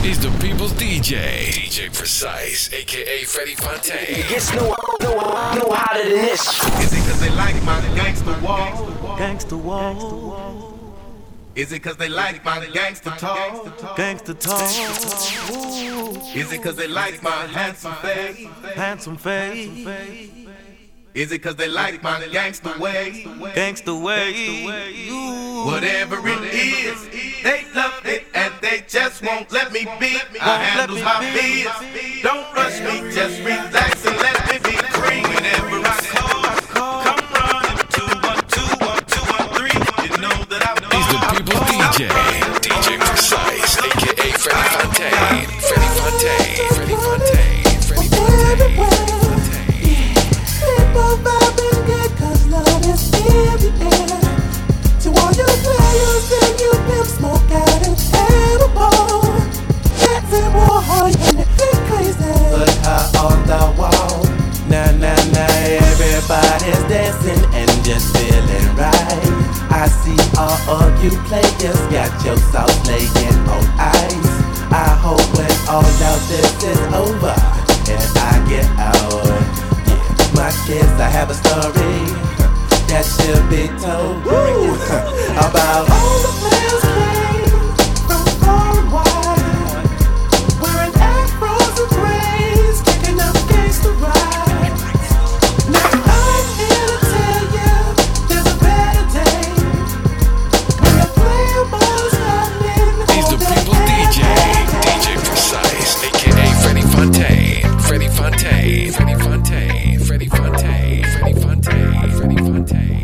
He's the people's DJ. DJ Precise, aka Freddie Fontaine. It gets no hotter than this. Is it cause they like my gangster walk? Gangsta walk. Is it cause they like my gangster talk? Gangsta talk. Is it cause they like my handsome face? Handsome face. Is it cause they like my gangster way? Gangsta way. Whatever it is, they love it and they just won't let me be. I handle my biz. Don't rush me, just relax and let me be free. Whenever I call, come running 212-1213. You know that I'm He's the people's DJ. DJ Precise, aka Freddie Fontaine. Freddie Fontaine. Freddie Fontaine. Freddie Fontaine. People vibing good 'cause love is everywhere. To all you players and you pimp, smoke out and edible. Dancing war hard and it get crazy. Put her on the wall. Nah, nah, nah, everybody's dancing and just feeling right. I see all of you players got your sauce laying on ice. I hope when all of this is over and I get out, my kids, I have a story that should be told about All the players came from far and wide, wearing afros and braids, kicking up gangsta rides. Now I'm here to tell you there's a better day when the player ball's happening. He's the people's DJ. DJ Precise, aka Freddie Fontaine. Freddie Fontaine. Freddie Fontaine. Freddie Fontaine. Freddie Fontaine. Freddie Fontaine.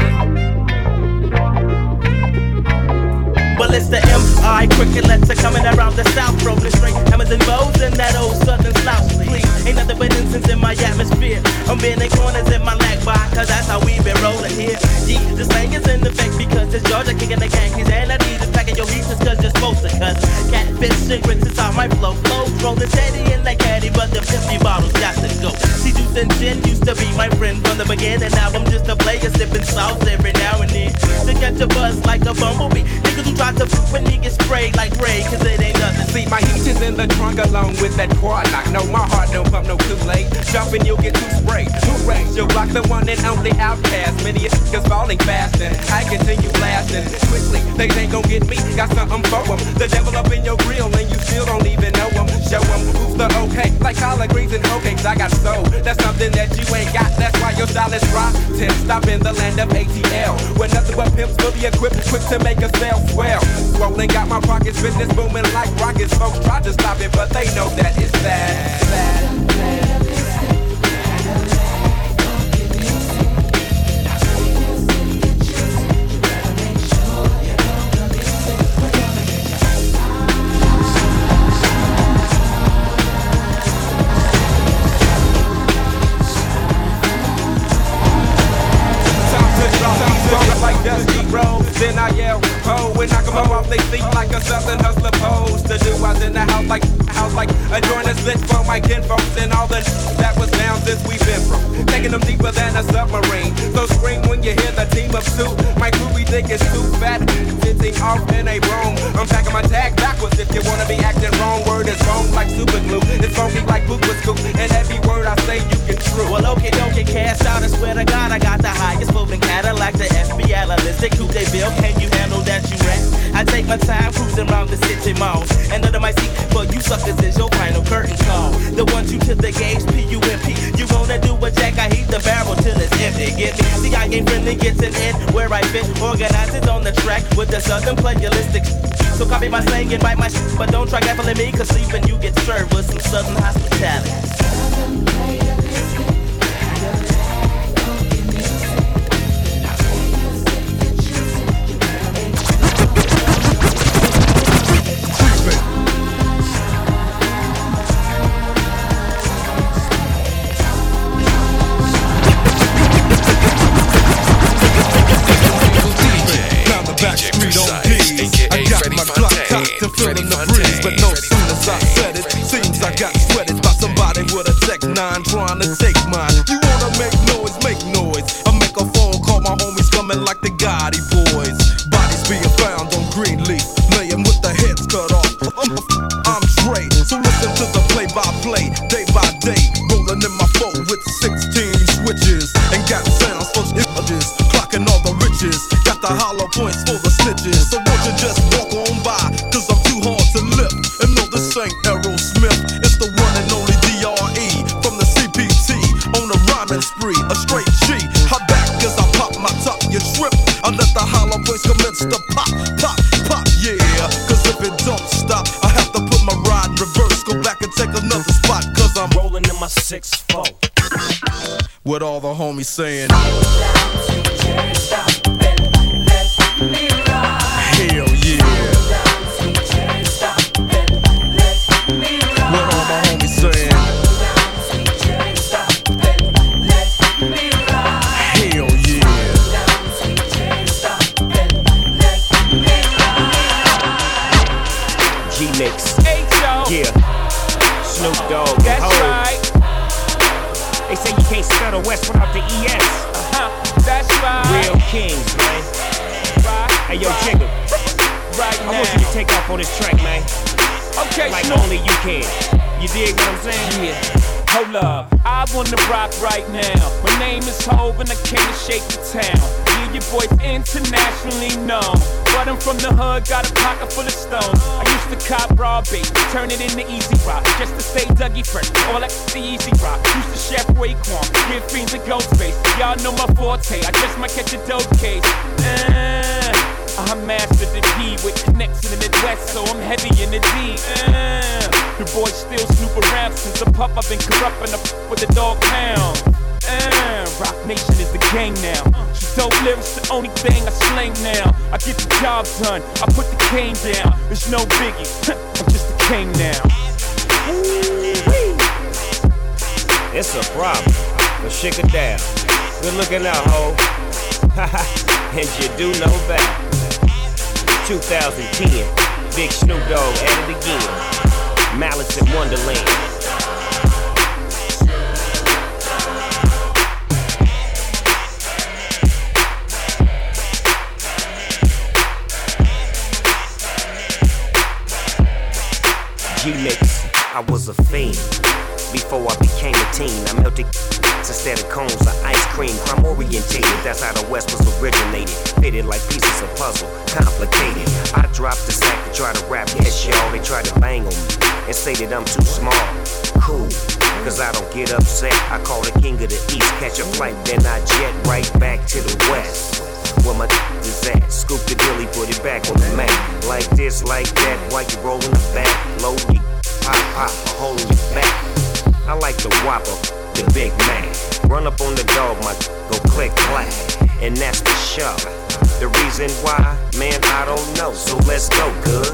Well, it's the M.I. crickets are coming around the south, rolling straight hammers and bows in that old southern slouch, please. Ain't nothing but incense in my atmosphere. I'm bending corners in my lag bar, 'cause that's how we been rolling here. Yeah, this thing is in effect because it's Georgia kicking the Yankees, and I need to packing your pieces 'cause you're supposed to. 'Cause catfish and grits is how my flow flows, rolling steady in that caddy, but the 50 bottles got to go. See, juice and gin used to be my friend from the beginning. Now I'm just a player sipping sauce every now and then to catch a buzz like a bumblebee. Niggas who try to poop when he get sprayed like Ray, 'cause it ain't nothing. See, my heat is in the trunk along with that quad lock. No, my heart don't pump no Kool-Aid. Jumping, you'll get too sprayed. Who raised you block the one and only outcast? Many niggas falling fast and I continue blasting quickly. They ain't gon' get me. Got something for 'em. The devil up in your grill and you still don't even know 'em. Show 'em who's the okay. Like collard greens and hoe cakes, I got soul. That's something that you ain't got. That's why your style is rotten. Stop in the land of ATL, where nothing but pimps fully equipped, quick to make a sale swell. Swollen, got my pockets, business booming like rockets. Folks try to stop it, but they know that it's bad. Like Dusty Rhodes, then I yell ho and knock 'em off they feet like a southern hustler pose. The dude was in the house like a joint is lit for my kinfolks and all the that was down since we've been from. Taking them deeper than a submarine. So scream when you hear the team of two. My crew we think is too fat, sitting off in a room. I'm packing my tag backwards if you wanna be acting wrong. Word is wrong like super glue. It's funky like poop was scoop. And every word I say you can true. Well, okay, don't get cast out. I swear to God, I got the highest moving Cadillac, the FBI analytic. Coupe de Ville, can you handle that you rap? I take my time cruising around the city malls, and under my seat for you suckers is your final curtain call. The 1-2 to the gauge, P-U-M-P. You gonna do a jack? I heat the barrel till it's empty. Get me? See, I ain't friendly, gets an end where I fit. Organized on the track with the southern plagiaristic. So copy my slang and bite my shit, but don't try gaffling me, 'cause sleeping you get served with some southern hospitality. Freddie Fontaine. But no soon as I said it, seems I got sweated by somebody with a Tech 9 trying to take mine. You wanna make noise, make noise. I make a phone call, my homies coming like the Gotti boys. Bodies being found on Greenleaf, laying with the heads cut off. I'm straight. Listen to the play-by-play, day by day. Rolling in my foe with 16 switches. And got sounds for images. Clocking all the riches. Got the hollow points for the snitches. So won't you just walk on by? Cause I'm too hard to lift. And no, this ain't Aerosmith. It's the one and only D.R.E. from the CPT. On a rhyming spree, a straight G. Hop back as I pop my top, you trip. I let the hollow points commence to pop, pop, pop, yeah. Cause if it don't stop, I have to put my ride in reverse. Go back and take another spot. Cause I'm rolling in my 6-4. With all the homies saying hell yeah. With all the homies saying hell yeah. G-Mix, H.O. yeah. Snoop Dogg, That's Ho. right. They say you can't spell the West without the ES. That's right. Real kings, man. Right. Hey, yo, Jigga, Right I now. want you to take off on this track, man. Okay, Like Snoop. only you can. You dig what I'm saying? Yeah. Hold up, I wanna rock right now. My name is Hov and I came to shake the town. Yeah, your boy's internationally known, but I'm from the hood, got a pocket full of stones. I used to cop raw bait, turn it into easy rock, just to stay Dougie fresh. All that the easy rock. Used to chef Raekwon, give fiends a ghost face. Y'all know my forte, I just might catch a dope case. I mastered the P with connection in the West, so I'm heavy in the D. The boys still snoop around since a pup. I've been corrupting with the dog pound. Rock Nation is the gang now. So dope lyrics the only thing I slang now. I get the job done, I put the cane down. There's no biggie, I'm just a king now. It's a problem, but shake it down. Good looking out, ho. And you do know that. 2010, Big Snoop Dogg at it again. Malice in Wonderland. G-Mix, I was a fiend before I became a teen. I melted instead of cones of ice cream. Crime orientated, that's how the West was originated. Fitted like pieces of puzzle, complicated. I dropped the sack to try to rap, yes y'all. They tried to bang on me and say that I'm too small. Cool, cause I don't get upset. I call the king of the east, catch a flight, then I jet right back to the west. Where my is at, scoop the dilly, put it back on the map. Like this, like that, while you rollin' the back. Loadin' you, pop, pop, a hole in your back. I like the Whopper, the Big Mac. Run up on the dog, my go click clack, and that's the show. The reason why, man, I don't know. So let's go, good.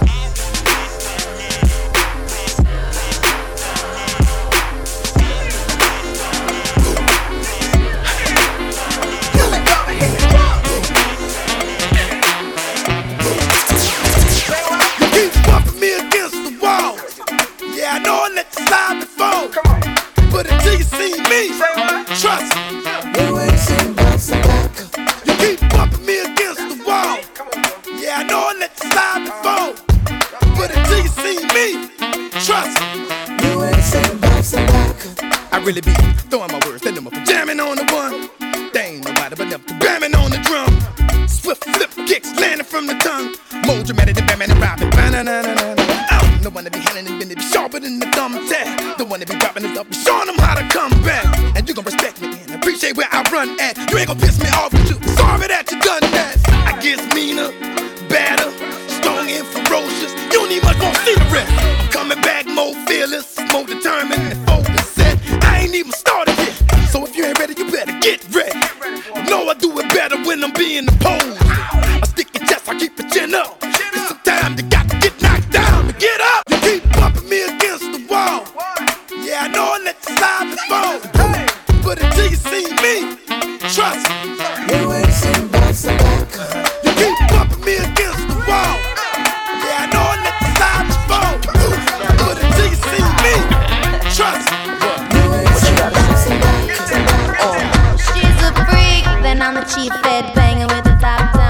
You keep bumping me against the wall. Yeah, I know I let you slide before. Come on. But until you see me, trust me. You ain't seen bouncing back. You keep bumping me against the wall. Yeah, I know I let you slide before. But until you see me, trust me. You ain't seen bouncing back. I really be throwing my words, then I'm jamming on the one. They ain't nobody but enough to bamming on the drum. Swift flip kicks landing from the tongue. More dramatic than Batman and Robin. I'm the one that be handling it, be sharper than the thumbtack. The one that be dropping it up, be showing them how to come back. And you gon' respect me and appreciate where I run at. You ain't gon' piss me off with you. Sorry that you done that. I get meaner, badder, strong and ferocious. You don't need much more to see the rest. I'm coming back more fearless, more determined and focused. Set. I ain't even started yet. So if you ain't ready, you better get ready. Know I do it better when I'm being opposed. I stick your chest, I keep your chin up. And sometimes you got to get knocked down to get up. You keep bumping me against the wall. Yeah, I know I let you slide before. But until you see me, trust me. You ain't seen bouncing back. You keep bumping me against the wall. Yeah, I know I let you slide before. But until you see me, trust me. You ain't seen bouncing back. She's a freak, then I'm the chief head banging with the top down.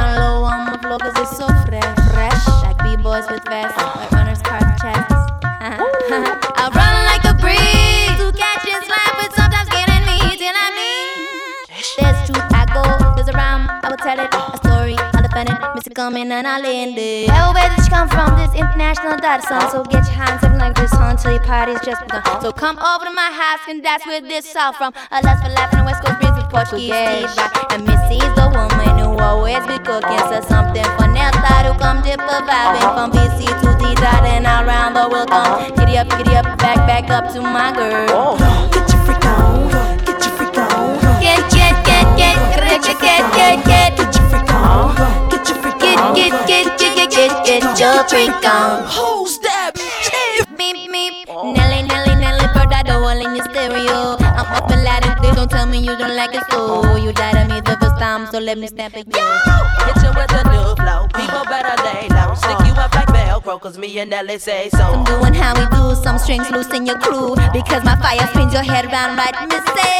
coming and I landed. Hey, where did you come from? This international data song. So get your hands up like this on till your party's just begun. So come over to my house and that's where this all from. A lust for life in the West Coast breeze with Portuguese feedback. And Missy's the woman who always be cooking. So something for Nelta to come dip a vibing from BC to D-Dot and around the world. Come giddy up, back up to my girl. Get your freak on, get your freak on. Get your freak on, get your freak on. Get your freak on. Who's that? Beep, beep. Nelly, bird out the wall in your stereo. I'm up and loud and clear, don't tell me you don't like it, so you died on me the first time, so let me stamp it, yeah. Hit you with a new flow, people better lay low. Stick you up like Velcro, cause me and Nelly say so. I'm doing how we do, some strings loose in your crew. Because my fire spins your head round right, mistake.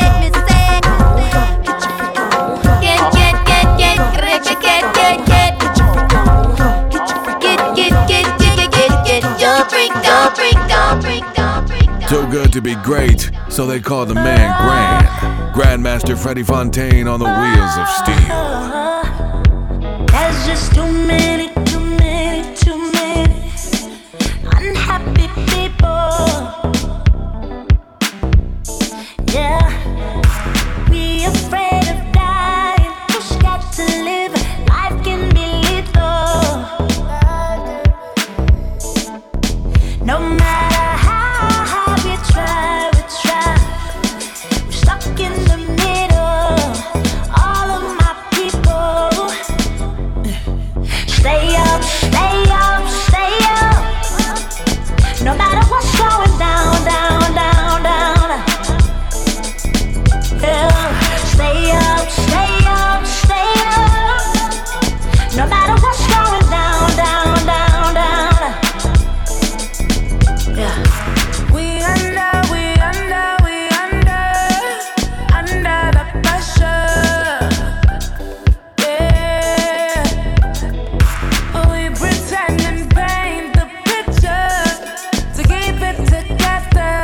Too good to be great, so they call the man Grand. Grandmaster Freddie Fontaine on the wheels of steel. There's just too many unhappy people. Yeah, we afraid of dying, too scared to live. Life can be lethal. No matter how hard we try, we're stuck in the middle. All of my people, stay up, stay up, stay up. No matter what's going down, down, down, down. Yeah. Stay up, stay up, stay up. No matter what's going down, down, down, down. Yeah. We under the pressure. Yeah. We pretend and paint the picture to keep it together.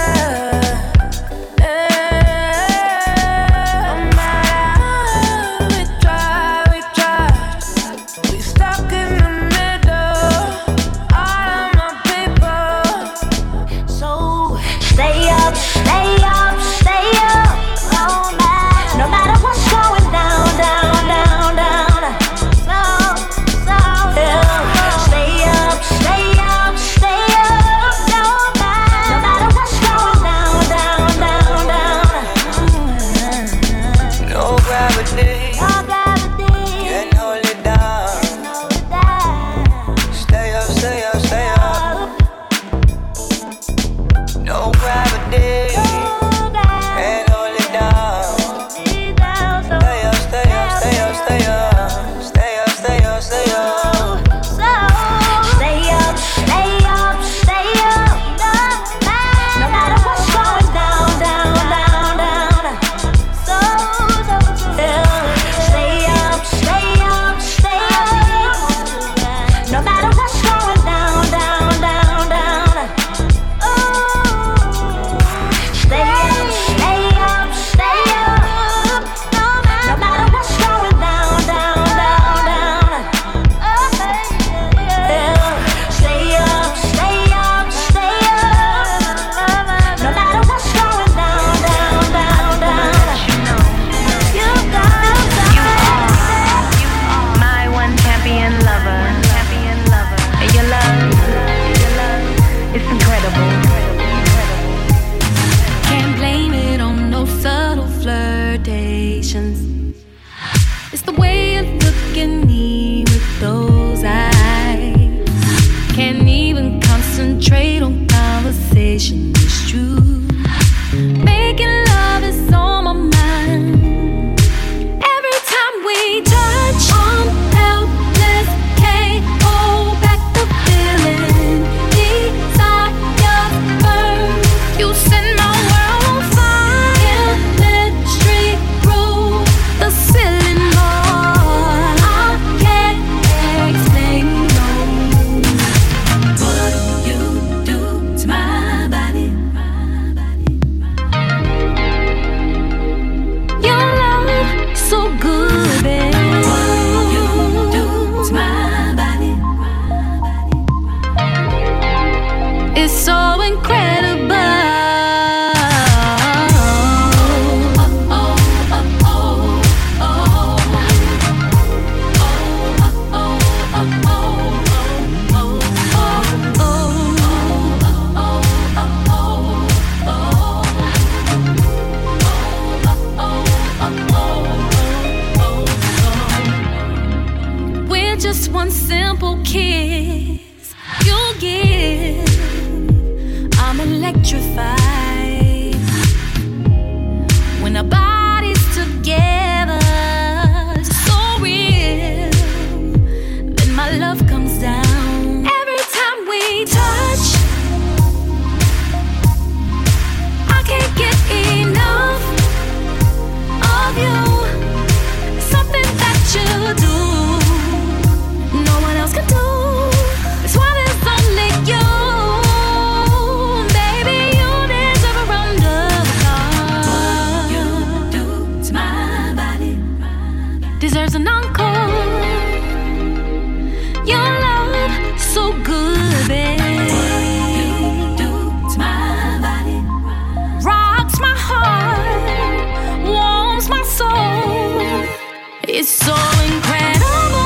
Yeah. No matter how we try. We stuck in the middle. All of my people. So stay up, stay up, stay up. Oh man. No matter what's going down, down, down, down. So yeah. Stay up, stay up, stay up. No matter what's going down, down, down, down. No gravity, can't hold it down. Stay up, stay up, stay up. No gravity, can't hold it down. Stay up, stay up, stay up, stay up. Stay up, stay up, stay up. Stay up, stay up, stay up. No matter what's going down, down, down, down. Yeah. Stay up, stay up, stay up. No matter what's going down, down, down, down. Stay up, stay up, stay up. No matter what's going down, down, down, down. Yeah. Stay up, stay up, stay up. No matter what's going down, down, down, down. You are my one champion lover. And your love, it's incredible. can't blame it on no subtle flirtations. It's the way you look at me with those eyes. Can't even concentrate on conversation. It's true. Making love is on my mind. Every time we touch, I'm helpless. Can't hold back the feeling. Desire burn. You set my world on fire. Chemistry rule the ceiling more. I can't explain, no. What you do to my body It's so incredible. We're just one simple kiss you'll give. I'm electrified when our bodies together, so real. Then my love comes down every time we touch. I can't get enough of you. Something that you do, no one else can do. This one is only you. Deserves an encore. Your love so good, babe. What you do to my body rocks my heart, warms my soul. It's so incredible.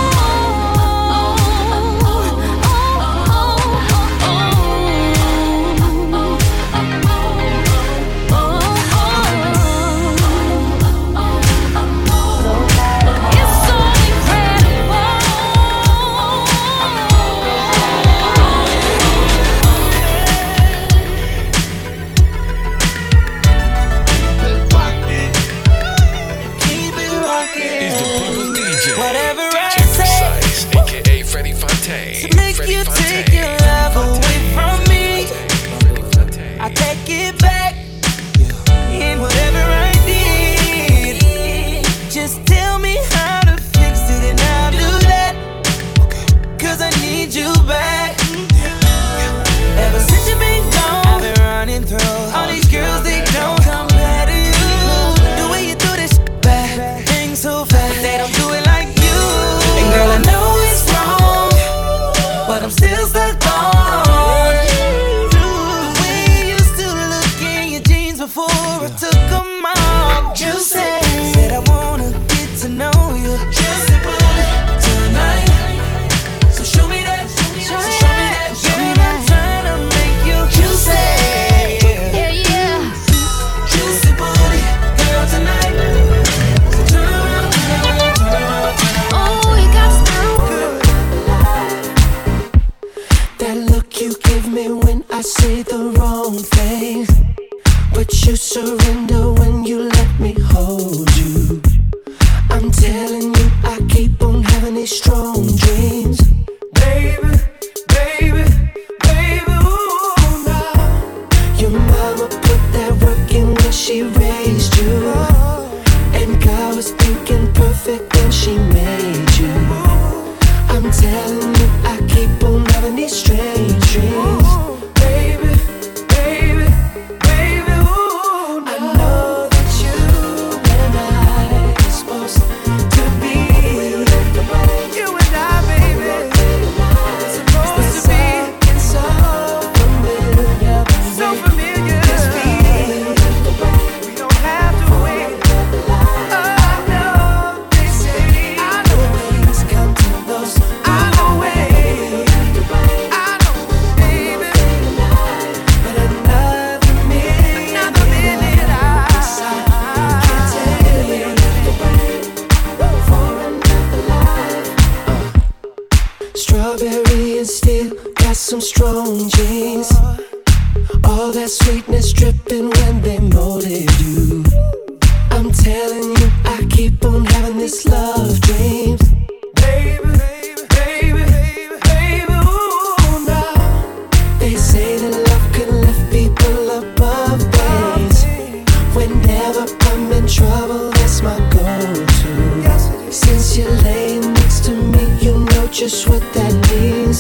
Just what that means,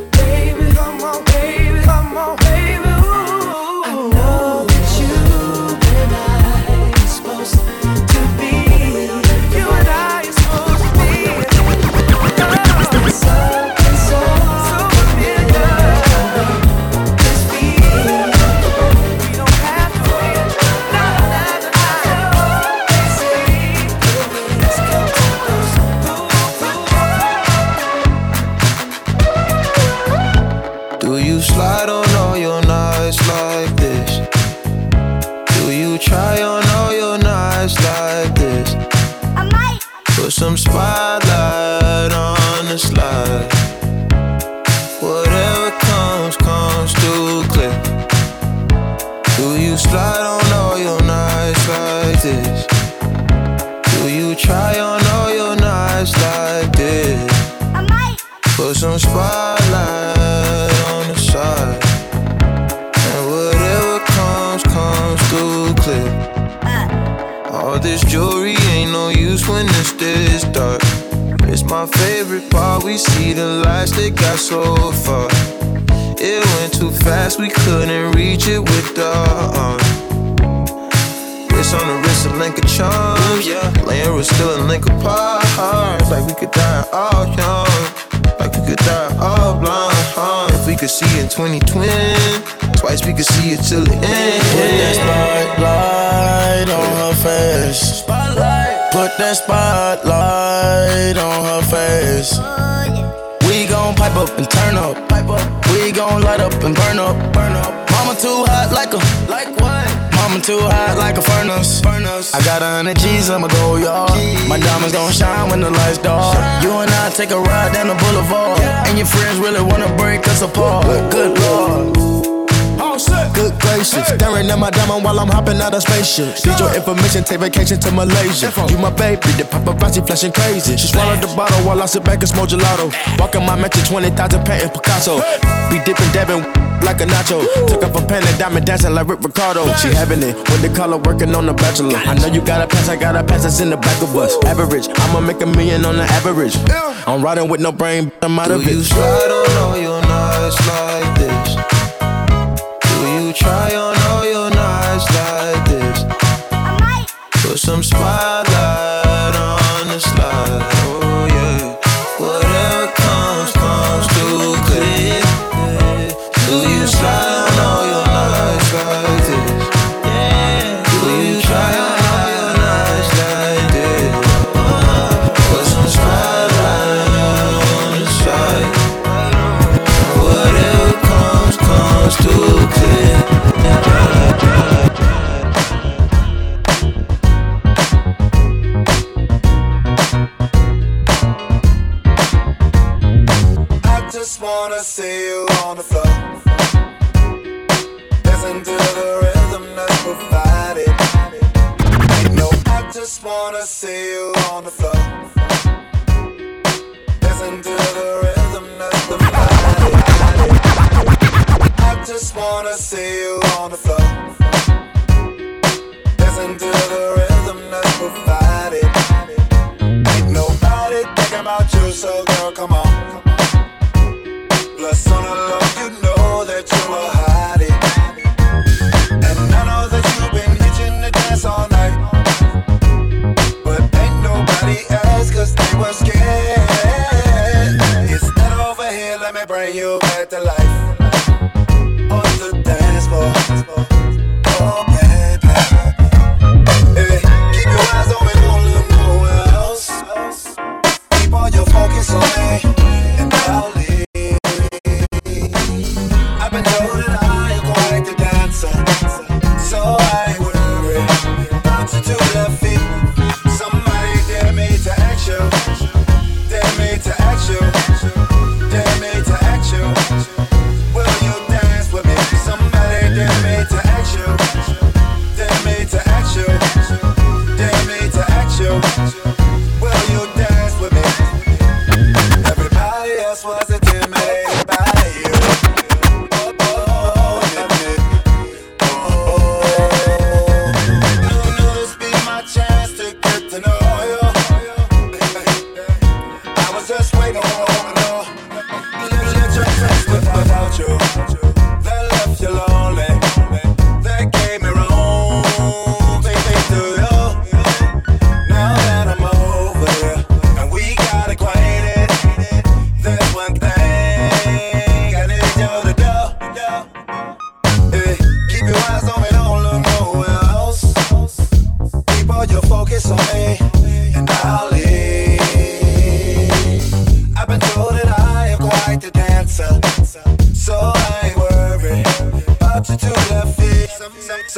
baby. Come on, baby. Come on, baby. Ooh. I know that you and I are supposed to be. You and I are supposed to be. Something so familiar. This you slide on all your nights like this? Do you try on all your nights like this? I might put some spotlight on the slide. Whatever comes, comes too clear. Do you slide on all your nights like this? Do you try on all your nights like this? I might put some spotlight on the side. And whatever comes, comes too clear. All this jewelry ain't no use when it's this dark. It's my favorite part, we see the lights that got so far. It went too fast, we couldn't reach it with the arm. Wrist on the wrist, a link of charms, yeah. Laying was still a link apart. Like we could die all young, like we could die all blind. If we could see in 2020, twice we could see it till the end. Put that spotlight on her face. Spotlight. Put that spotlight on her face. We gon' pipe up and turn up. We gon' light up and burn up. Mama too hot like what? Mama too hot like a furnace. I got 100 G's, I'ma go yard. My diamonds gon' shine when the lights dark. You and I take a ride down the boulevard, and your friends really wanna break us apart. Good Lord. Good gracious, staring at my diamond while I'm hopping out of spaceship. Need your information, take vacation to Malaysia. You my baby, the paparazzi flashing crazy. She swallowed the bottle while I sit back and smoke gelato. Walking my mansion, 20,000 painting Picasso. Be dipping, dabbing like a nacho. Took off a pen and diamond dancing like Rick Ricardo. She having it with the color working on the Bachelor. I know you got a pass, I got a pass that's in the back of us. Average, I'ma make $1 million on the average. I'm riding with no brain, I'm out of it. Do you slide on all your nights like this? Do you try on all your nights like this? I might put some spotlight on the slide. Oh yeah. Whatever comes, comes too clear. Do you slide on all your nights like this? Do you try on all your nights like this? Put some spotlight on the side. Whatever comes, comes too clear. I just wanna see you on the floor. Listen to the rhythm that's provided. No, I just wanna see you on the floor. Listen to the rhythm that's provided. I just wanna see you on the floor. Listen to the rhythm that's provided. Ain't nobody thinking about you, so girl, come on. Plus on the low, you know that you are hiding. And I know that you've been itching to dance all night. But ain't nobody else, cause they were scared. Instead over here, let me bring you back to life. On the dance floor. Oh baby. Hey, keep your eyes on me, don't look nowhere else. Keep all your focus on me, and I'll leave. I've been told that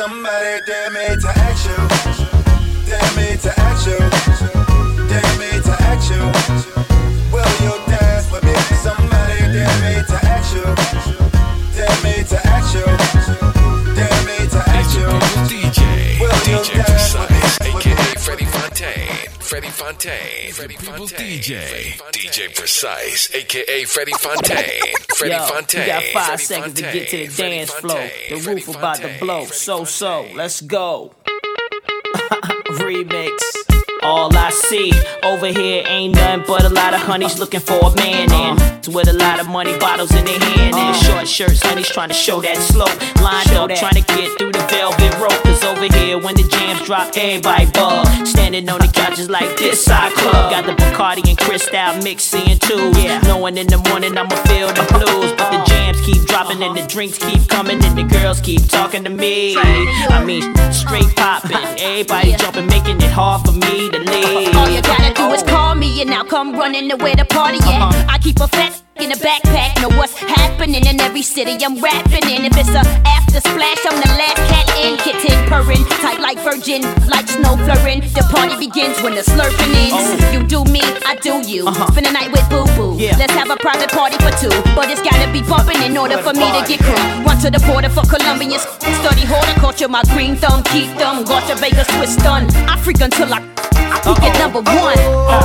somebody dare me to ask you. Dare me to ask you. Dare me to ask you. Will you dance with me? Somebody dare me to ask you. Dare me to ask you. Dare me to ask you. DJ Precise, aka Freddie Fontaine. Freddie Fontaine. Freddie Fontaine. DJ Precise, aka Freddie Fontaine. Freddie Fontaine. You got 5 seconds to get to the dance floor. The roof about to blow. So, let's go. Remix. All I see over here ain't nothing but a lot of honeys looking for a man and with a lot of money bottles in their hand and short shirts, honeys trying to show that slow. Lined up trying to get through the velvet rope. Cause over here when the jams drop, everybody bug. Standing on the couches like this side club. Got the Bacardi and Cristal mixing too. Knowing in the morning I'ma feel the blues. But the jams keep dropping and the drinks keep coming and the girls keep talking to me. I mean straight popping, everybody jumping, making it hard for me to leave. All you gotta do is call me and I'll come running to where the party at. I keep a fat in a backpack, know what's happening in every city I'm rapping in. If it's a after splash, I'm the last cat in. Kitten purring, tight like virgin, like snow flurring. The party begins when the slurping ends. You do me, I do you. Spend the night with Boo Boo. Let's have a private party for two, but it's gotta be bumping in order for me to get crew. Run to the border for Colombians, study horticulture. My green thumb, keep them. Gotcha Vegas twist done. I freak until I get number one.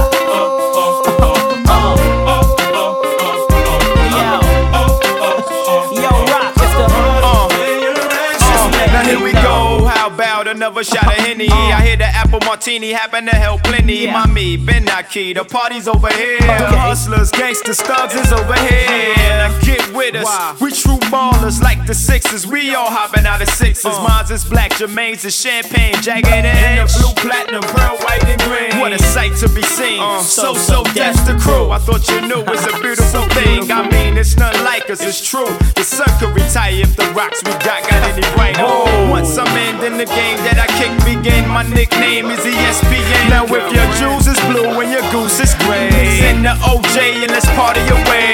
Now here we go, how about another shot of Henny? I hear the apple martini happen to help plenty. Mommy, Ben Naki, the party's over here. Hustlers, gangsters, thugs is over here. Now get with us, we true ballers like the Sixers. We all hopping out of Sixers. Mine's is black, Jermaine's is champagne, jagged edge. The blue, platinum, pearl, white and green. What a sight to be seen. So, that's the crew. I thought you knew it's a beautiful thing. I mean, it's nothing like us, it's true. The sun could retire if the rocks we got any brighter. Once I'm in the game that I kick begin, my nickname is ESPN. Now if your jewels is blue and your goose is gray, send the OJ and let's party away.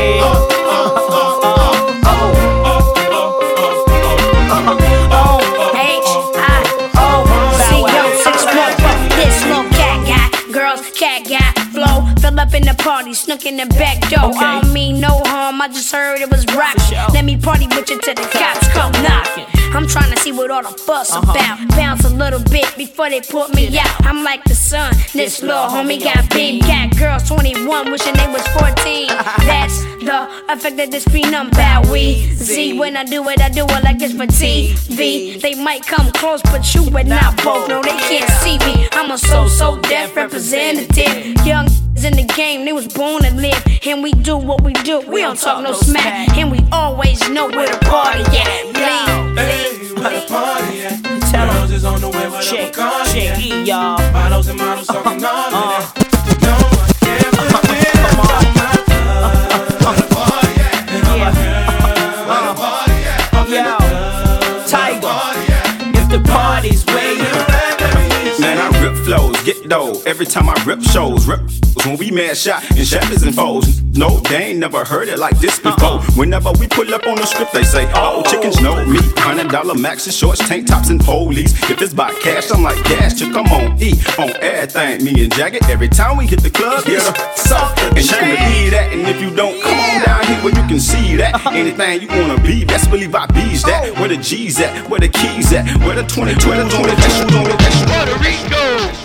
Cat got flow, fill up in the party, snook in the back door. I don't mean no harm, I just heard it was rockin'. Let me party with you till the cops come knockin'. I'm tryna see what all the fuss about. Bounce a little bit before they put me out. I'm like the sun, this little homie got big cat girls 21, wishing they was 14. That's the effect of this phenom bow. We see when I do it like it's for TV. They might come close, but you would not both. No, they can't see me. I'm a so deaf representative. Young in the game, they was born to live. And we do what we do, we don't talk no smack. And we always know where the party at. Hey, where the party at? Girls is on the way with a Bacardi, y'all. Models and models talking all of that. No, I can't forget about my love. Where the party at? Where the party at? Yo, Tiger, if the party's where you at. Man, I rip flows, get dough. Every time I rip shows, when we mad shot and shatters and foes. No, they ain't never heard it like this before. Whenever we pull up on the script, they say, oh, chickens know me. $100 maxes, shorts, tank tops, and polies. If it's by cash, I'm like, gas, chick, come on, eat on everything. Me and Jagged, every time we hit the club, get a soft and you can believe that. And if you don't, come on down here where you can see that. Anything you wanna be, best believe I bees that. Where the G's at, where the keys at, where the 2020 on it, that's on it, that's Puerto Rico,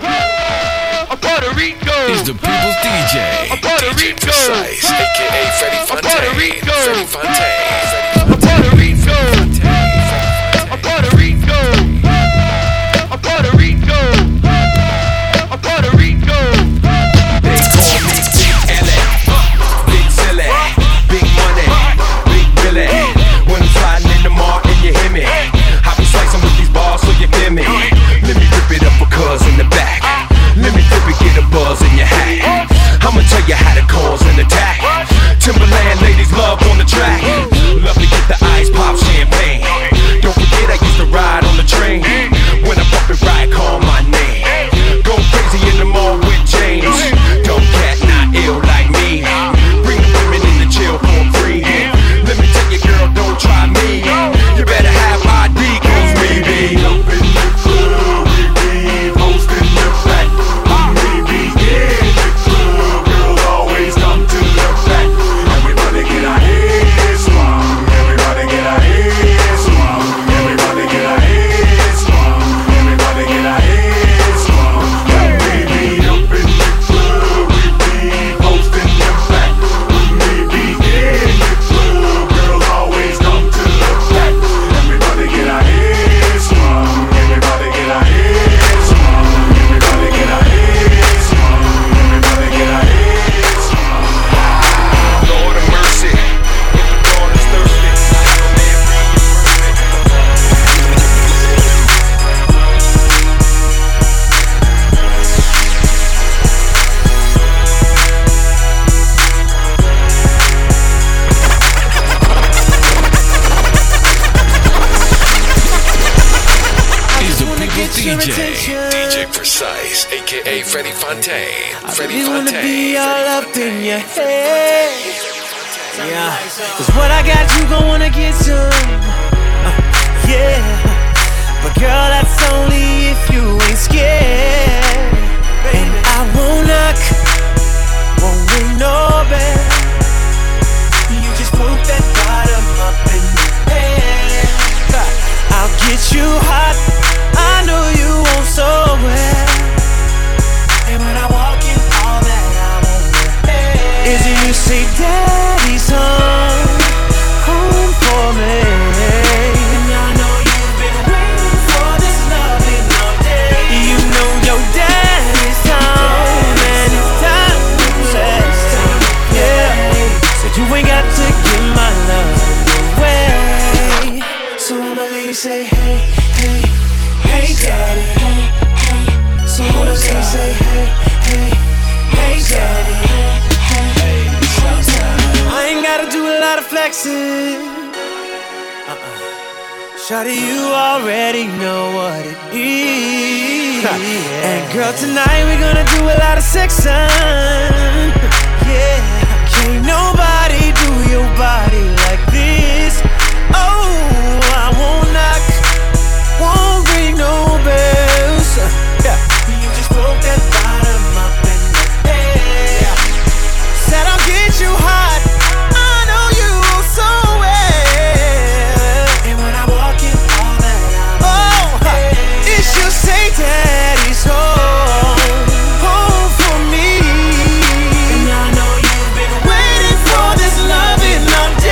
Puerto Rico is the people's DJ. DJ Precise, aka Freddie Fontaine. Freddie Fontaine. Puerto Rico, Puerto Rico, Puerto Rico, Puerto Rico. They call me Big LA, Big Silly, Big Money, Big Billy. When I'm sliding in the mall and you hear me, I be slicing with these bars so you feel me. Let me rip it up for cuz in the back. Let me flip it, get a buzz in your hat. I'ma tell you how to cause an attack. Timberland ladies love on the track. Love your attention. DJ Precise, aka Freddie Fontaine. I really wanna be all up in your head. Yeah, cause what I got you gon' wanna get some. Yeah, but girl, that's only if you ain't scared. And I won't knock, won't ring no bell. You just put that bottom up in the air. I'll get you hot, I know you want so well. And when I walk in, all that I want is you say, Daddy's home, home for me. And I know you've been waiting for this loving all day. You know your daddy's home, and it's time to rest. Yeah, so you ain't got to give my love away. So all my ladies say, hey, hey, hey, daddy. Hey, hey. So all my ladies say, hey, hey, hey, daddy. Hey, hey. I ain't gotta do a lot of flexing. Shawty, you already know what it is. And girl, tonight we're gonna do a lot of sexing. Yeah, can't nobody do your body like this. Oh, I won't knock, won't ring no bells. Yeah, you just broke that bottom up in the air. Said I'll get you hot, I know you so well. And when I walk in, all that I it should say Daddy's home, home for me. And I know you've been waiting for this loving all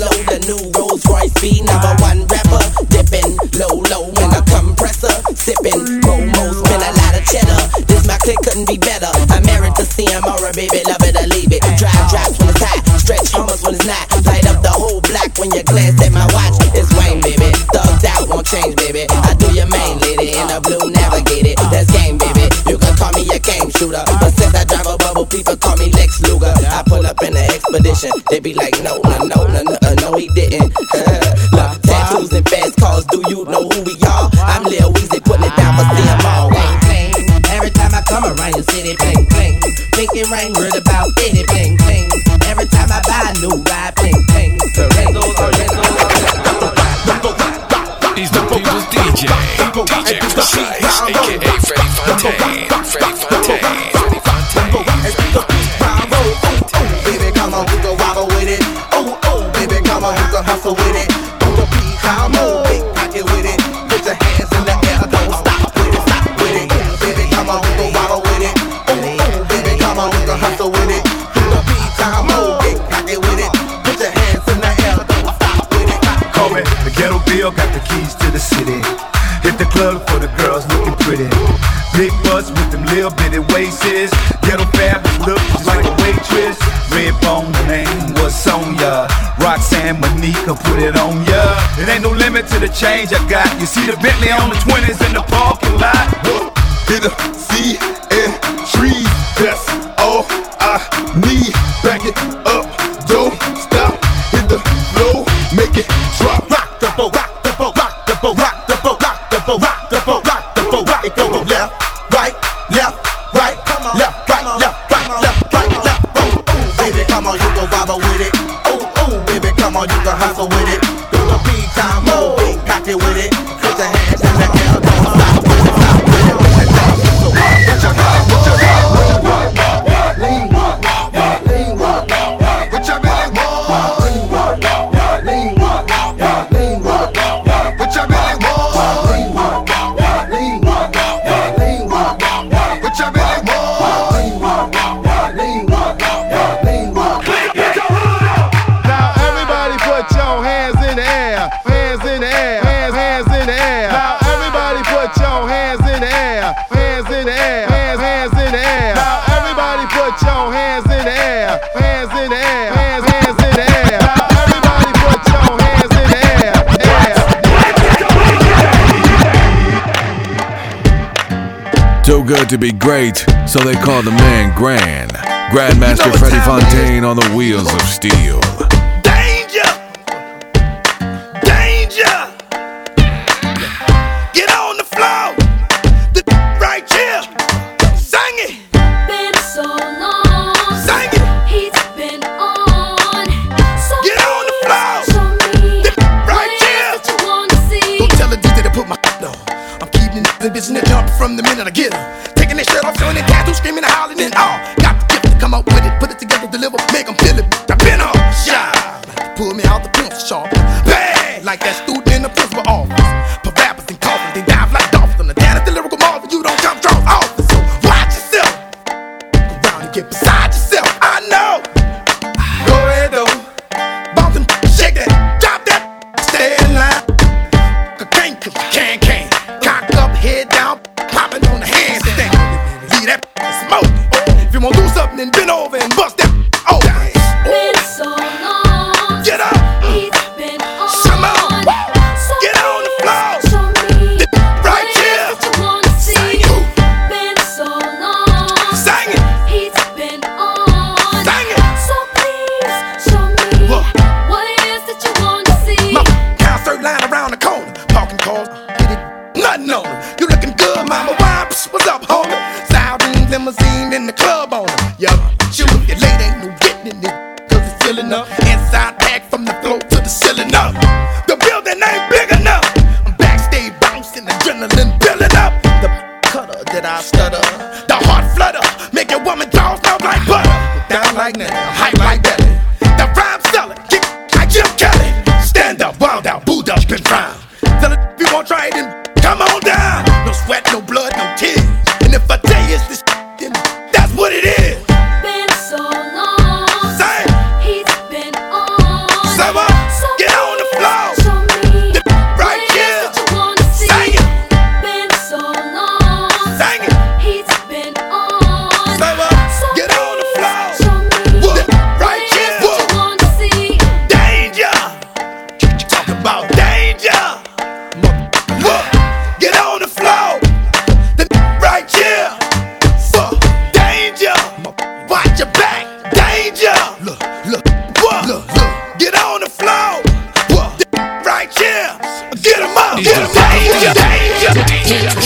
flow, the new Rolls Royce B, number one rapper, dipping low in a compressor, sipping Momo, spin a lot of cheddar. This my clique couldn't be better. I'm married to CM or a baby, love it or leave it. Drives when it's hot, stretch hummus when it's not. Light up the whole block when you glance at my watch. It's Wayne, baby. Thugged out, won't change, baby. I do your main lady in a blue Navigator. That's game, baby. You can call me a game shooter, but since I drive a bubble, people call me Lex Luger. I pull up in the expedition, they be like, no, he didn't. Look, tattoos and fast cars, do you know who we are? I'm Lil Weezy, putting it down for CMR. Bling, bling. Every time I come around your city, bling, bling. Thinking rain, word about it, bling, bling. Every time I buy a new ride, bling, bling. He's the people's DJ, DJ Precise, aka Freddie Fontaine, Freddie Fontaine, Freddie Fontaine. Baby, come on, we go wobble with it. Oh, baby, come on, we go hustle with it. Put the beat down, big pocket with it. Put your hands in the air, don't stop with it, stop with it. Baby, come on, we go wobble with it. Oh, baby, come on, we go hustle with it. Put the beat down, big pocket with it. Put your hands in the air, don't stop with it. Call me the Ghetto Bill, got the keys to the city. Hit the club for the girls looking pretty. Big butts with them little bitty waists. Ghetto fabulous look just like a waitress. Redbone, the name was Sonya. Roxanne Monica put it on ya. It ain't no limit to the change I got. You see the Bentley on the 20s in the parking lot. Hit the C and trees. That's all I need. Back it up, don't stop. Hit the flow, make it drop. Rock the boat, rock the boat, rock the boat, rock the boat, rock the boat, rock the boat, rock the boat, rock it go left, right, left, right, left, right, left, right, left, right, left. Oh, baby, come on, you go wobble with it. Oh, baby, come on, you go hustle with it. Do the beat time, big pocket with it. Put your hands in the air, don't stop with it, stop with it. Put your hands, put your hands, put your hands. Lean, lean, put your belly warm. Lean, lean, put your belly warm. Lean, lean, put your belly warm. Now everybody put your hands in the air, hands in the air, hands in the air. Now everybody put your hands in the air, hands in the air, hands in the air. Now everybody put your hands in the air, hands in the air, hands in the air. Now everybody put your hands in the air, Too good to be great, so they call the man Grand. Grandmaster Freddie Fontaine on the wheels of steel. Danger! Danger! Get on the floor! The right here! Sing it! Been so long. Sing it! He's been on. So Get on the floor! show me The right here! what you wanna see. Don't tell the DJ to put my on. I'm keeping the bitch in the jump from the minute I get her. Taking their shirt off, showing their tattoo, screaming and howling and all. Got the gift to come up with it, put it together, deliver, make them feel it. I've been on shine. Pull me out the pencil sharp. Bang! Like that student in the principal office. Put rappers and coffins, they dive like dolphins. On the down at the lyrical marvel, you don't come strong office. So watch yourself. Go round and get beside yourself. I know. Go ahead though. Bounce and shake that. Drop that. Stay in line. Can. Cock up, head down, popping on the handstand. Leave that smoke. If you wanna do something, then bend over and bust that. Oh, Been so long. Get up. He's been on. Come on. So Get on the floor. show me Right here. what you wanna see. Been so long. Sing it. He's been on. Sing it. So please show me What? what it is that you wanna see. My concert line around the corner. Parking cars, get it, nothing on them. You looking good, mama. Why? What's up, homie? Sounding limousine in the club on them. Yup, shoot if your lady ain't no getting in it. Cause it's filling up. Inside pack from the floor to the ceiling up. The building ain't big enough. I'm backstage bouncing, adrenaline building up. The cutter that I stutter. The heart flutter. Make your woman jaws melt like butter. Down like Nelly, hype like belly. The rhyme seller, kick like Jim Kelly. Stand up, wound out, booed up, and frown. Tell it if you gon' try it, then come on down. No sweat, no blood, no tears. And if I tell you it's this, then that's what it is. Been so long. Say, He's been on. say what?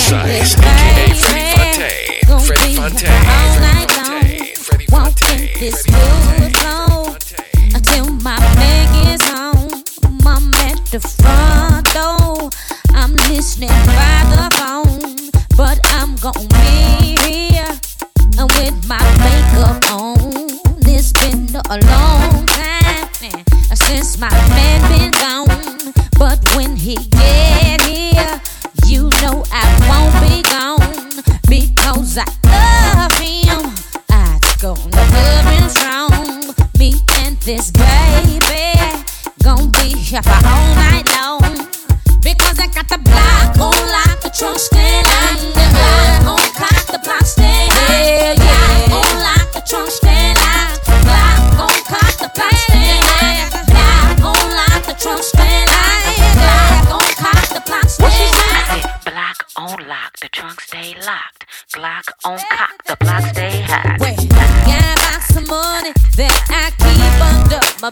Precise, aka Freddie Fontaine. All night long, walking this smooth flow until my man gets home. I'm at the front door. I'm listening by the phone, but I'm gonna be here with my makeup on. It's been a long time since my man been gone, but when he get here, you know I won't be gone because I love him. I gonna love him strong. Me and this baby gonna be here for all night long because I got the block on lock, the trunk stand lock, the block on cock, the block stand lock, block on lock, the trunk stand lock, block on cock, the block stand lock, block on lock, the trunk stand lock, block on cock, the block stand lock. Block on lock, the trunk stay locked. Glock on cock, the block stay hot. Wait, got lots of money that I keep under my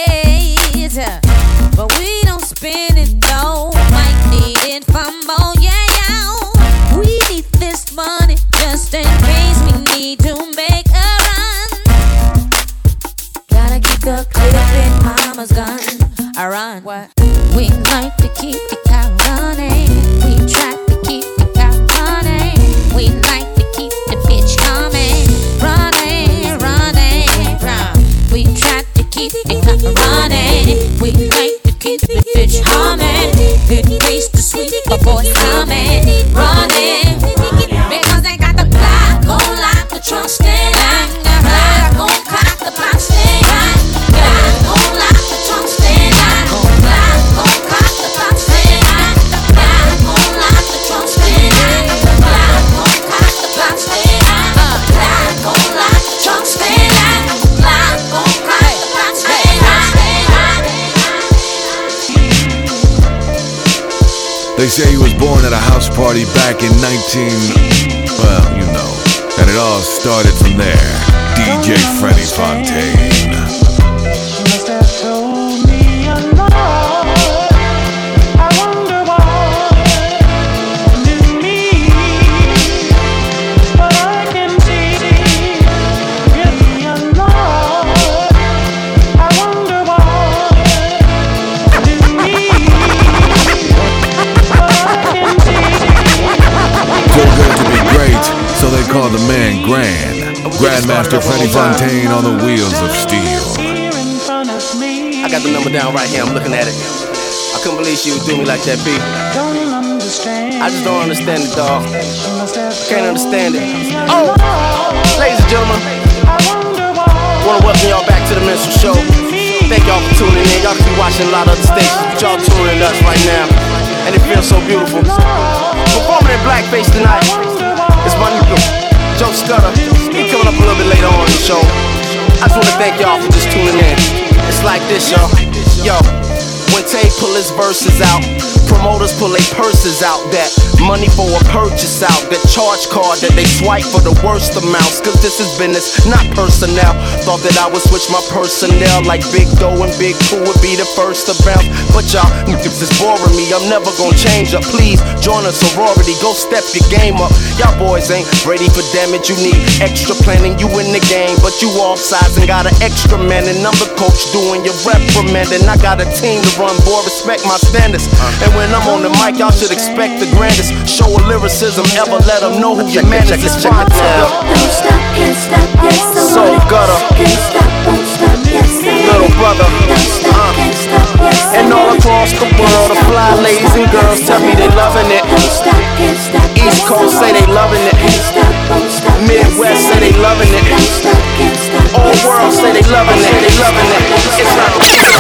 bed, but we don't spend it though. Might need it for more, yeah. We need this money just in case we need to make a run. Gotta keep the clip in mama's gun. I run. What? We like to keep the car running. We try to keep the car running. We like to keep the bitch coming, running, running, run. We try to keep the car running. We like to keep the bitch humming. Good taste the sweet, the boy coming, running. Because they got the block on lock, the trunk stand lock, block on cock, the block stand lock, block on lock, the trunk stand lock, block on cock, the block stand lock, block on lock, the trunk stand lock, block on cock, the block stand lock, block on lock, the trunk stand lock, block on cock, the block stand lock. They say he was born at a house party back in 19... Well, you know. And it all started from there. DJ Freddie Fontaine. Must have told me a lie. I wonder why in me, but I can see really a lie. I wonder why in me, but I can see. Too good to be great, so they call the man Grand. Grandmaster Freddie Fontaine on the wheels of steel. I got the number down right here, I'm looking at it. I couldn't believe she would do me like that, B. I just don't understand it, dog. Can't understand it. Oh! Ladies and gentlemen, wanna welcome y'all back to the Minstrel Show. Thank y'all for tuning in. Y'all can be watching a lot of other stations, but y'all tuning in us right now. And it feels so beautiful. Performing in blackface tonight is my new Joe Scudder. He coming up a little bit later on in the show. I just wanna thank y'all for just tuning in. It's like this, y'all. Yo, when Tay pull his verses out, promoters pull their purses out. That money for a purchase out. That charge card that they swipe for the worst amounts. Cause this is business, not personnel. Thought that I would switch my personnel. Like Big Doe and Big Pooh would be the first to bounce. But y'all niggas is boring me. I'm never gonna change up. Please join a sorority. Go step your game up. Y'all boys ain't ready for damage. You need extra planning. You in the game, but you off sides and got an extra man. And I'm the coach doing your reprimanding. I got a team to run, boy. Respect my standards. And when I'm on the mic, y'all should expect the grandest show of lyricism ever. Let them know who your man is. It's fine. Don't stop, can't stop, yes, So gutter, can't stop, won't stop, yes, little brother, can't stop, yes, and all across the world, the fly ladies and girls tell me they loving it. Don't stop, can't stop, East Coast say they loving it. Midwest say they loving it. All world say they loving it. They loving it. It's not.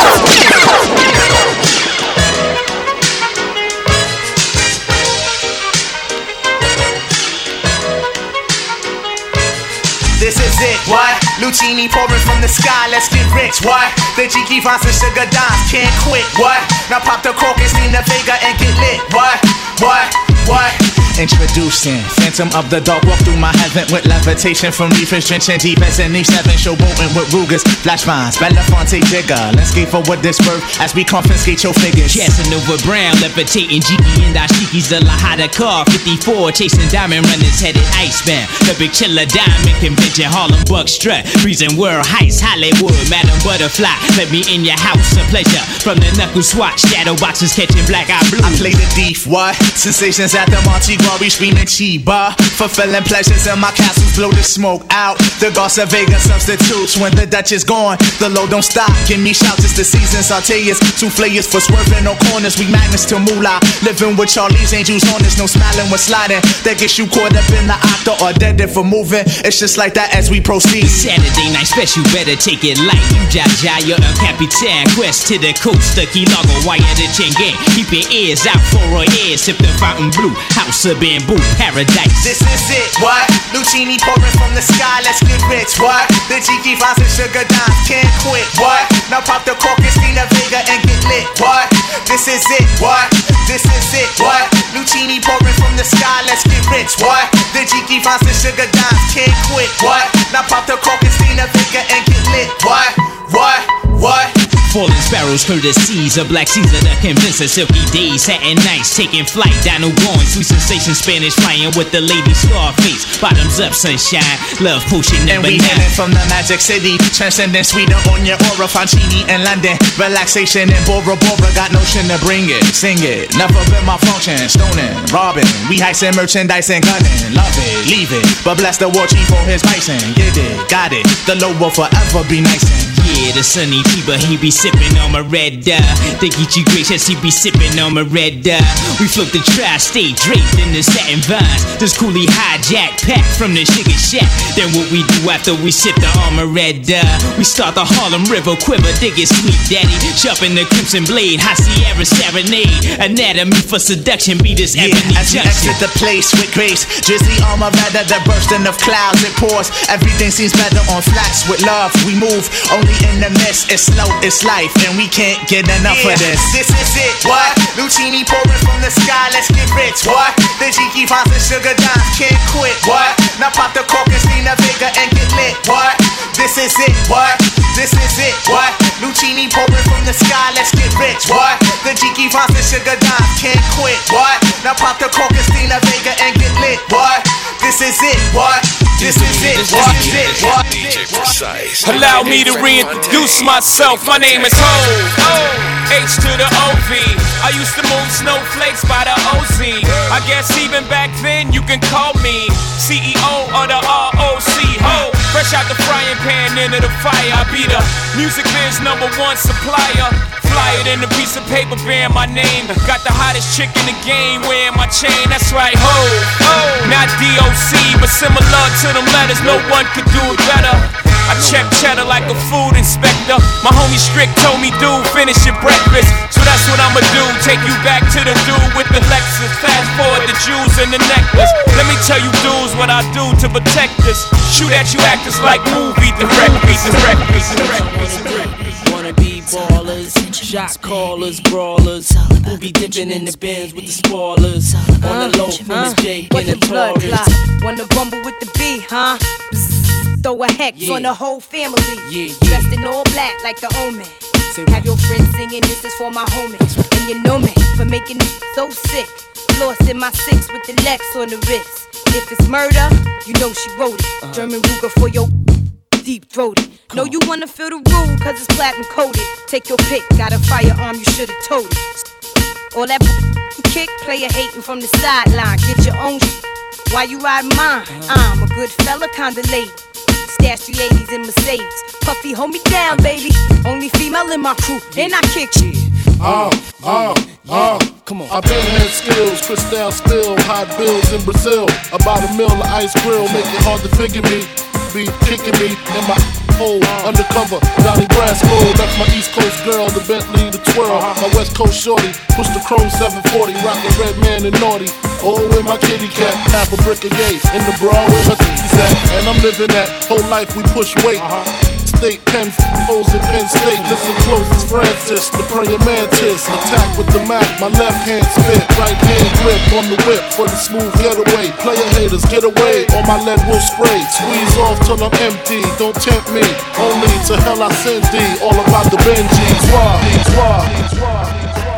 This is it, what? Lucini pouring from the sky, let's get rich, what? The Jiki finds some sugar dimes, can't quit, what? Now pop the cork and steam the Vega and get lit, what? Introducing Phantom of the Dark, walk through my heaven with levitation from reefers drenching deep as in each 7, showboating with Rugers, flash vines, Belafonte Jigger. Let's skate for what this worth as we confiscate your figures. Casanova Brown, levitating Jiki and Ashiki's the Lahada car. 54, chasing diamond runners headed icebound. The big chiller diamond convention, Harlem Buck strut. Freezing world heights, Hollywood, Madam Butterfly. Let me in your house, a pleasure. From the knuckle swatch, shadow boxes catching black eye blue. I play the thief, what? Sensations at the Monte Glory, screaming Chiba. Fulfilling pleasures in my castles, blow the smoke out. The Garza Vega substitutes when the Dutch is gone. The low don't stop, give me shouts, it's the season. Sauteas, two flayers for swerving no corners. We magnets to moolah, living with Charlie's angels on us. No smiling when sliding, that gets you caught up in the octa or dead for moving. It's just like that as we proceed. Saturday night special, better take it light. You Jaja, you're El Capitan. Quest to the coast, the Key Largo, wire the Chengen. Keep your ears out for our ears. Sip the fountain blue, house of bamboo, paradise. This is it, what? Lucini pouring from the sky, let's get rich, what? The Jiki vines and sugar dimes, can't quit, what? Now pop the cork, Christina Vega and get lit, what? This is it, what? This is it, what? Lucini pouring from the sky, let's get rich, what? The Jiki vines and sugar dimes, can't quit, what? Now pop the cork, Christina Vega and get lit, what? What? Falling sparrows, courtesies of Black Caesar, the convincer, silky days, satin nights, taking flight, Dino going, sweet sensation, Spanish flying with the lady Scarface, bottoms up, sunshine, love potion, and we hailing from the Magic City, transcending sweeter on your aura, Fancini in London, relaxation in Bora Bora, got notion to bring it, sing it, never been my function, stoning, robbing, we heisting merchandise and gunning, love it, leave it, but bless the war chief for his bison, get it, got it, the low will forever be nice. Yeah, the sunny Chiba, he be sipping on my red They get you gracious, he be sipping on my red We float the tri-state draped in the satin vines. This coolie hijack packed from the sugar shack. Then what we do after we sip the armor red we start the Harlem River quiver, dig it sweet daddy. Sharpen the crimson blade, high Sierra serenade. Anatomy for seduction, be this ebony as we exit the place with grace. Drizzly armor rather the bursting of clouds, it pours. Everything seems better on flats with love. We move only in the mist, it's slow, it's life, and we can't get enough of this. This is it, what? Lucini pouring from the sky, let's get rich, what? The Jiki vines and sugar dimes, can't quit, what? Now pop the cork, Christina Vega and get lit, what? This is it, what? This is it, what? Lucini pouring from the sky, let's get rich, what? The Jiki vines and sugar dimes, can't quit, what? Now pop the cork, Christina Vega and get lit, what? This is it, what? This is it, what? What? DJ Precise. Allow me to reintroduce myself. My name is Ho. H to the OV. I used to move snowflakes by the OZ. I guess even back then you can call me CEO of the ROC. Ho. Fresh out the frying pan into the fire. I be the music biz #1 supplier. Fly it in a piece of paper bearing my name. Got the hottest chick in the game wearing my chain. That's right, ho. Not DOC, but similar to them letters. No one could do it better. I check cheddar like a food inspector. My homie Strick told me, dude, finish your breakfast. So that's what I'ma do. Take you back to the dude with the Lexus. Fast forward the jewels and the necklace. Let me tell you dudes what I do to protect us. Shoot at you actors like movie directors. Wanna be ballers, shot callers, brawlers. We'll be dipping in the bins with the spoilers. On the low from the Jake and the Taurus. Wanna rumble with the B, huh? Throw a hex on the whole family. Dressed in all black like the omen. Have your friends singing, this is for my homies. And you know me for making it so sick. Lost in my 6 with the Lex on the wrist. If it's murder, you know she wrote it. German Ruger for your deep throated. Know you wanna feel the rule, cause it's platinum coated. Take your pick, got a firearm, you should've told it. All that kick, player hating from the sideline. Get your own why you ride mine? I'm a good fella, kinda late. Stash 380s in Mercedes. Puffy, hold me down, baby. Only female in my crew, and I kick shit. Come on. I've been had skills, Cristal spill, hot bills in Brazil. About a mill of ice grill, make it hard to figure me. Be kicking me in my hole, undercover, Johnny Brasco. That's my East Coast girl, the Bentley, the twirl. My West Coast shorty, push the chrome 740, rockin' red man and naughty. Oh, with my kitty cat, half a brick of gay in the bra where her titties at. And I'm living that whole life we push weight. State, Penn O's in Penn State. Listen close, it's Francis, the praying mantis. Attack with the Mac, my left hand spit, right hand grip on the whip for the smooth getaway. Player haters, get away, or my lead will spray. Squeeze off till I'm empty, don't tempt me. Only to hell I send thee, all about the Benjis. Why?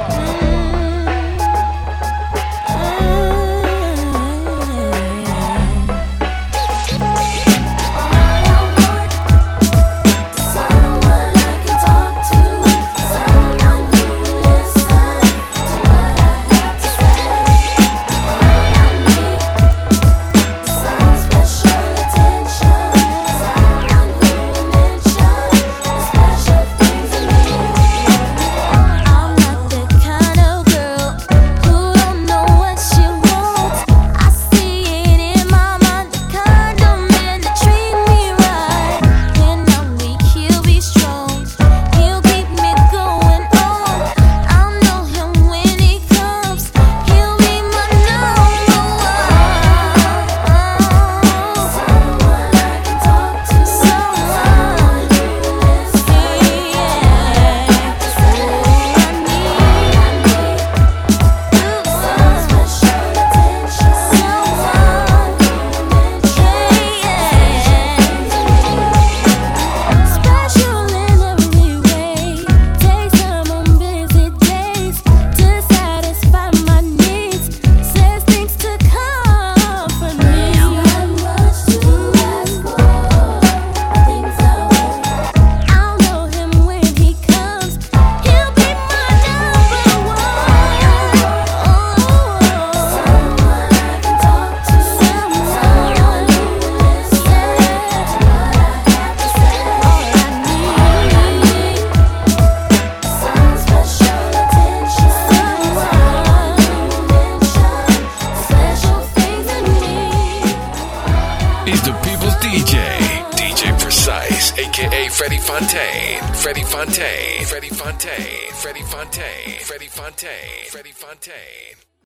Freddie Fontaine.